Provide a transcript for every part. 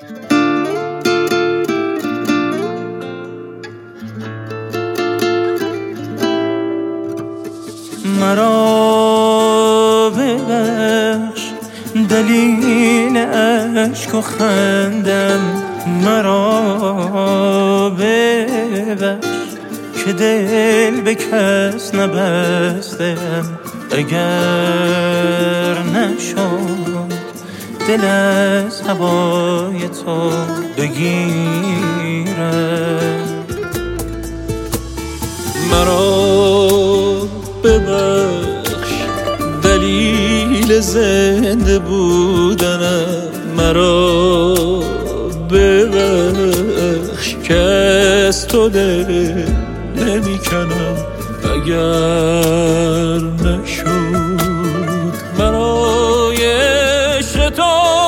مرا ببخش دلیل عشق و خندم، مرا ببخش که دل به کس نبستم. اگر نشد دل از هوای تو بگیرم، مرا ببخش دلیل زنده بودنم، مرا ببخش که از تو دل نمی کنم. اگر نشد برای عشق تو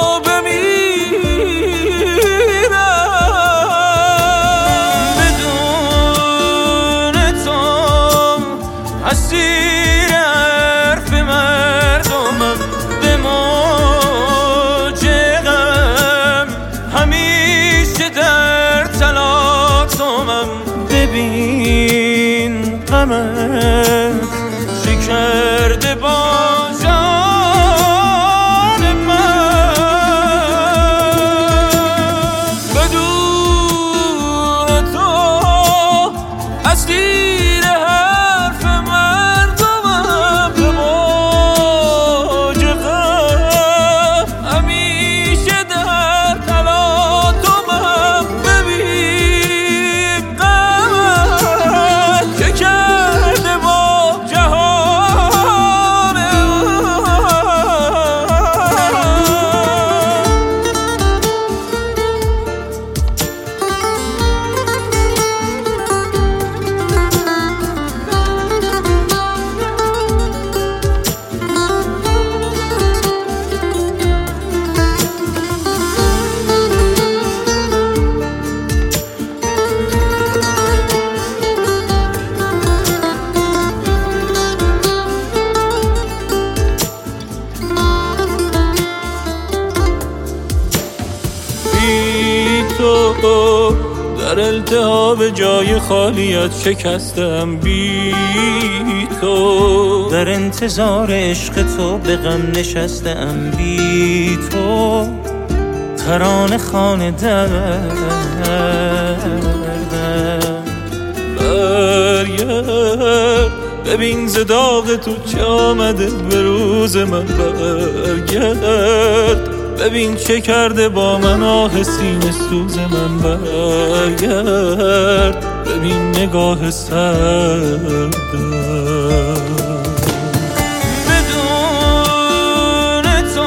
بمیرم، بدون تو اسیر حرف مردمم، به موج غم همیشه در تلاطمم. ببین غمت چه کرده با جان من، بدون تو اسیر حرف مردمم، به موج غم همیشه در تلاطمم. ببین غمت چه کرده با جهان تو در التهاب جای خالیت شکستم، بی تو در انتظار عشق تو به غم نشستم، بی تو ترانه خانه دردم. برگرد ببین ز داغ تو چه آمده به روز من، برگرد ببین چه کرده با من آه سینه سوز من، برگرد ببین نگاه سردم. بدون تو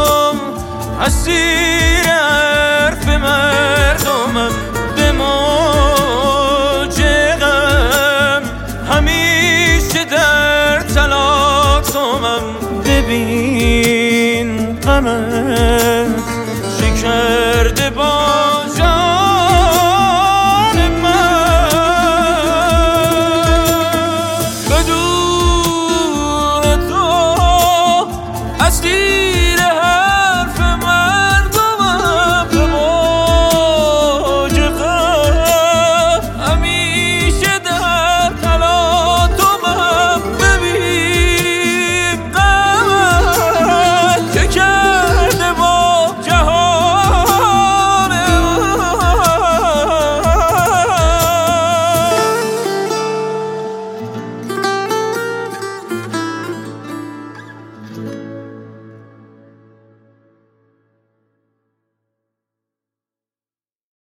اسیر حرف مردمم، به موج غم همیشه در تلاطمم. ببین غمت چه کرده با